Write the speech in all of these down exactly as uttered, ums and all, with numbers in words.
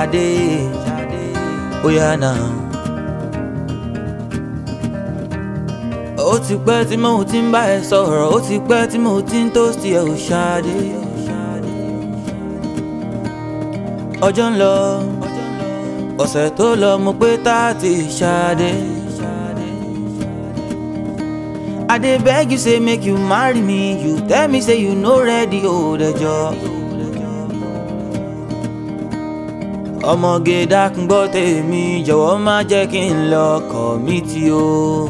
Ṣadé, ó yá now. Ó ti pẹ́ tí mo ti ń bá ẹ sọ̀rọ̀, ó ti pẹ́ tí mo ti ń toast ẹ ò Ṣadé. Ọjọ́ ń lọ, ọ̀sẹ̀ tó lọ mo pé thirty Ṣadé. I dey beg you say make you marry me, you tell me say you no ready, oh dẹjọ́. Ọmọge dákun gbọ́ tèmi, jọ̀wọ́ má jẹ́ kí n lọ commit o.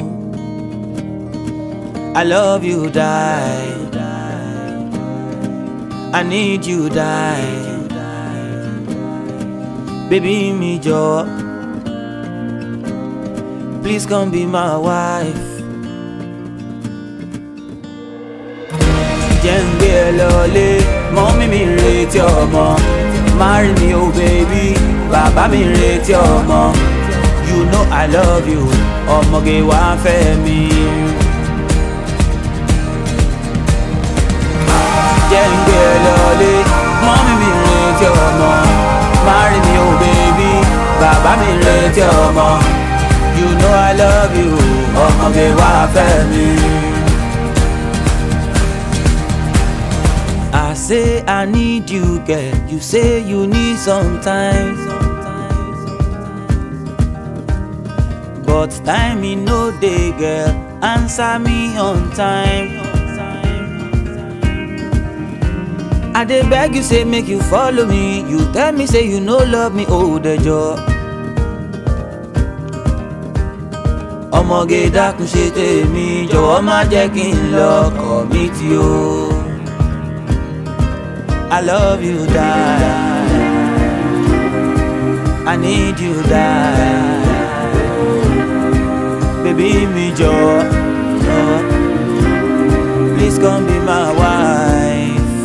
I love you die, I need you die. Baby mi jọ̀wọ́, please come be my wife. Jẹ́ n gbé ẹ lọlé, mọ́mí mi ń retí ọmọ. Marry me oh baby, bàbá mi ń retí ọmọ. You know I love you, ọmọge wá fẹ́ mi. Jẹ́ n gbé ẹ lọlé, mọ́mí mi ń retí ọmọ. Marry me oh baby, bàbá mi ń retí ọmọ. You know I love you, ọmọge wá fẹ́ mi. I say I need you, girl. You say you need some time, but time me no dey, girl. Answer me on time. I dey beg you say make you follow me. You tell me say you no love me, oh dẹjọ́. Ọmọge dákun ṣe tèmi, jọ̀wọ́ má jẹ́ kí n lọ commit o. I love you die, I need you die. Baby mi jọ̀ọ́, please come be my wife.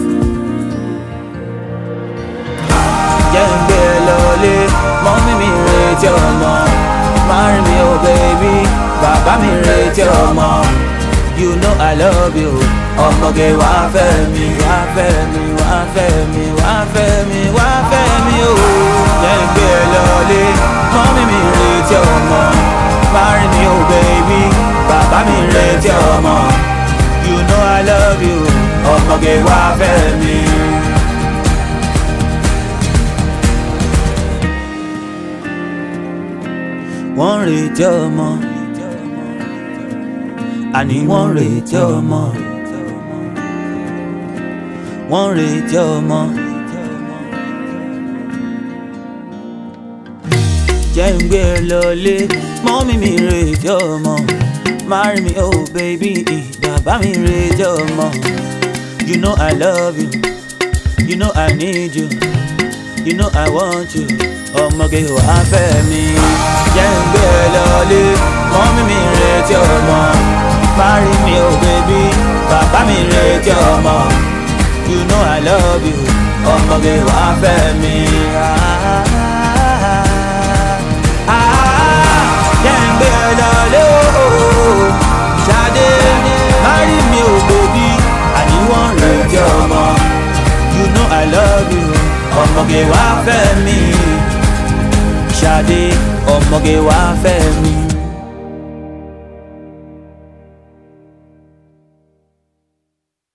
Jẹ́ n gbé ẹ lọlé, mọ́mí mi ń retí ọmọ. Marry me oh baby, bàbá mi ń retí ọmọ. You know I love you, ọmọge wá fẹ́ mi, wá fẹ́ mi, wá fẹ́ mi, wá fẹ́ mi, wá fẹ́ mi o. Jẹ́ n gbé ẹ lọlé, mọ́mí mi ń retí ọmọ. Marry me oh baby, bàbá mi ń retí ọmọ. You know I love you, ọmọge wá fẹ́ mi. Wọ́n ń retí ọmọ, àní wọ́n ń retí ọmọ. Wọ́n ń retí ọmọ. Jẹ́ n gbé ẹ lọlé, mọ́mí mi ń retí ọmọ. Marry me oh baby, bàbá mi ń retí ọmọ. You know I love you, you know I need you, you know I want you, ọmọge wá fẹ́ mi. Jẹ́ n gbé ẹ lọlé, mọ́mí mi ń retí ọmọ. Marry me oh baby, bàbá mi ń retí ọmọ. You know I love you, ọmọge wá fẹ́ mi. Jẹ́ n gbé ẹ lọlé ooo, Ṣadé. Marry me oh baby, àní wọ́n ń retí ọmọ. You know I love you, ọmọge wá fẹ́ mi. Ṣadé, ọmọge wá fẹ́ mi.